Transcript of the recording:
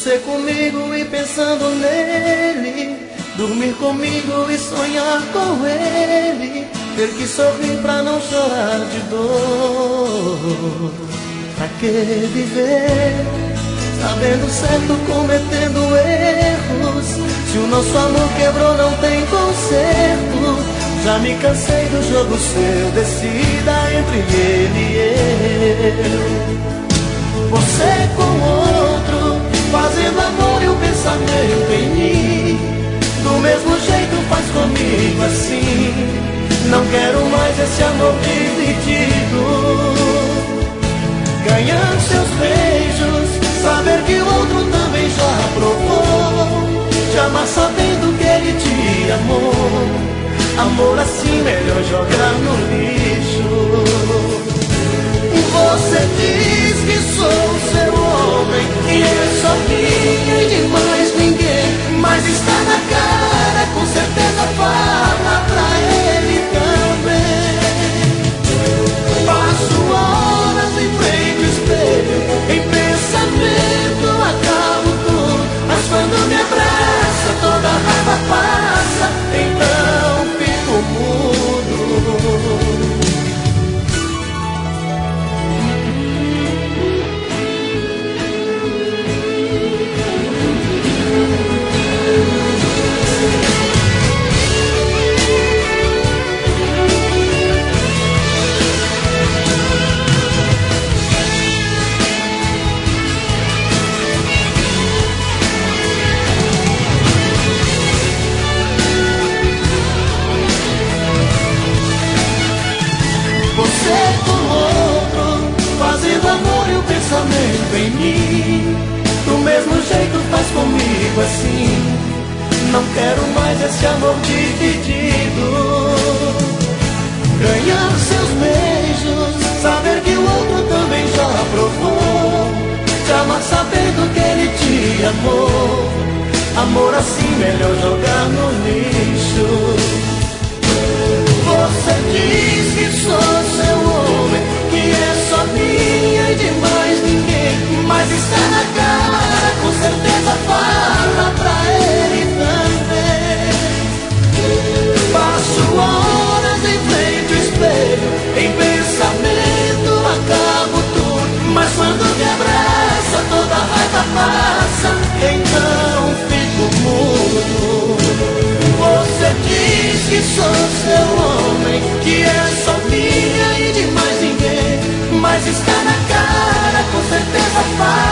Você comigo e pensando nele, dormir comigo e sonhar com ele, ter que sorrir pra não chorar de dor. Pra que viver sabendo certo, cometendo erros? Se o nosso amor quebrou, não tem conserto. Já me cansei do jogo seu, decida entre ele e eu. Você com outro, fazendo amor e o pensamento em mim, do mesmo jeito faz comigo assim. Não quero mais esse amor dividido. Ganhar seus beijos, saber que o outro também já provou, te amar sabendo que ele te amou. Amor assim melhor jogar no lixo. Você diz que sou seu homem, que é só minha e de mais ninguém, mas está na cara, com certeza fala pra ele também. Passo horas em frente ao espelho, em pensamento acabo tudo, mas quando me abraça toda a raiva passa, então fico mudo. Em mim, do mesmo jeito faz comigo assim. Não quero mais esse amor dividido. Ganhar seus beijos, saber que o outro também já provou, te amar sabendo que ele te amou. Amor assim melhor jogar no lixo. Você diz que sou seu homem, que é só minha e de mais ninguém, mas está na cara, com certeza fala pra ele também. Passo horas em frente ao espelho, em pensamento acabo tudo, mas quando me abraça toda a raiva passa, então fico mudo. Você diz que sou seu homem, que é só minha e de mais ninguém, mas está na cara, com certeza faz.